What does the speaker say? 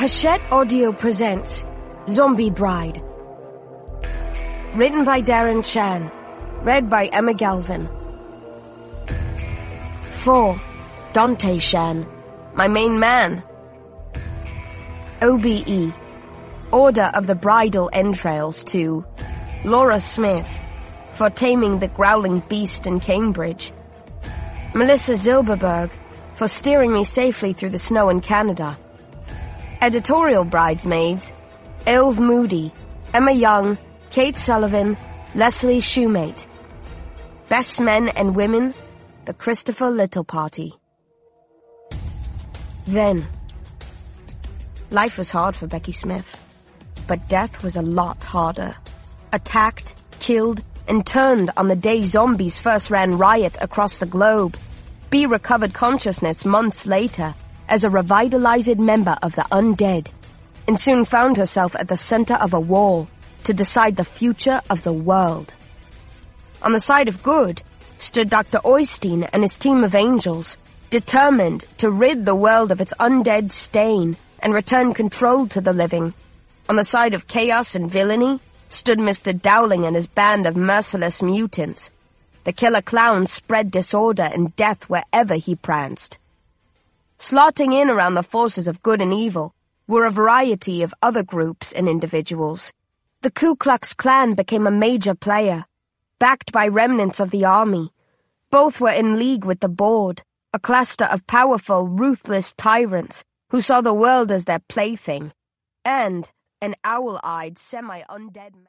Hachette Audio presents Zombie Bride. Written by Darren Chan. Read by Emma Galvin. 4. Dante Shan, my main man. OBE. Order of the Bridal Entrails to Laura Smith for taming the growling beast in Cambridge. Melissa Zilberberg for steering me safely through the snow in Canada. Editorial bridesmaids: Ilve Moody, Emma Young, Kate Sullivan, Leslie Shoemate. Best men and women: the Christopher Little Party. Then, life was hard for Becky Smith, but death was a lot harder. Attacked, killed, and turned on the day zombies first ran riot across the globe. Bea recovered consciousness months later as a revitalized member of the undead, and soon found herself at the center of a war to decide the future of the world. On the side of good stood Dr. Oystein and his team of angels, determined to rid the world of its undead stain and return control to the living. On the side of chaos and villainy stood Mr. Dowling and his band of merciless mutants. The killer clown spread disorder and death wherever he pranced. Slotting in around the forces of good and evil were a variety of other groups and individuals. The Ku Klux Klan became a major player, backed by remnants of the army. Both were in league with the Board, a cluster of powerful, ruthless tyrants who saw the world as their plaything, and an owl-eyed, semi-undead